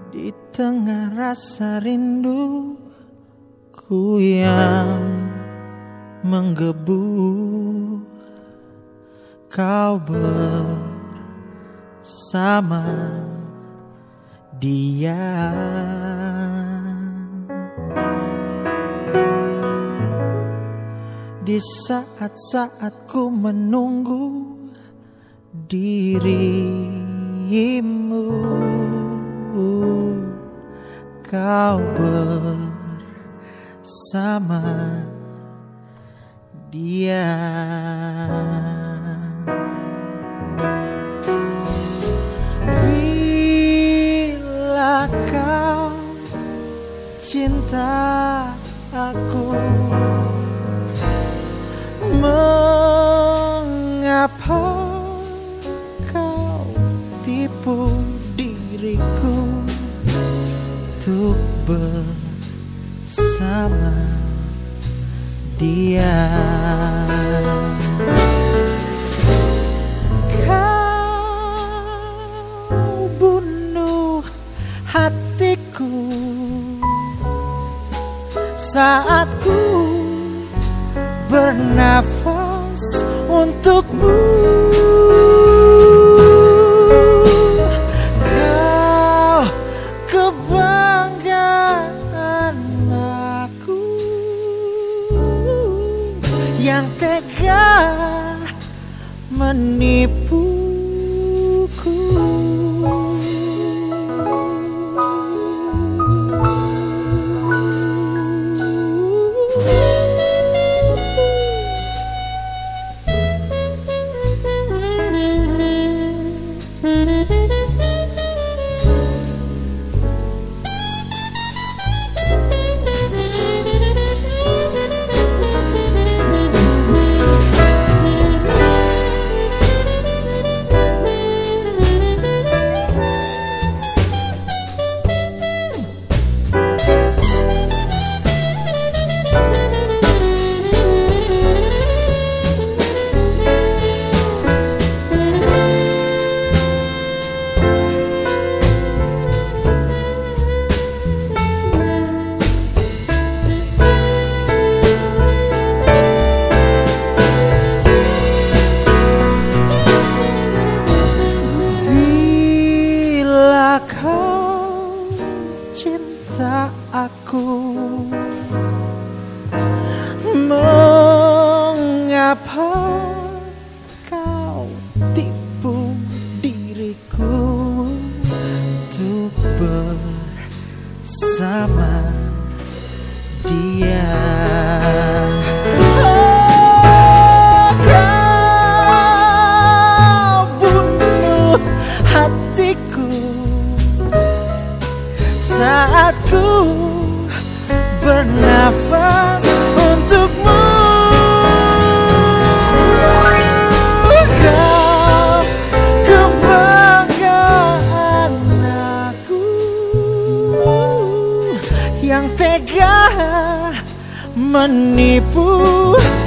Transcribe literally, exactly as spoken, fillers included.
Di tengah rasa rindu ku yang menggebu, kau bersama dia. Di saat-saat ku menunggu dirimu, kau bersama dia. Bila kau cinta aku, mengapa kau tipu diriku untuk bersama dia? Kau bunuh hatiku saat ku bernafas untukmu. Kau kebanggaan aku yang tega menipuku. Kau cinta aku, mengapa kau tipu diriku untuk bersama dia? Oh, kau bunuh hatiku saat ku bernafas untukmu. Kau kebanggaan aku yang tega menipu.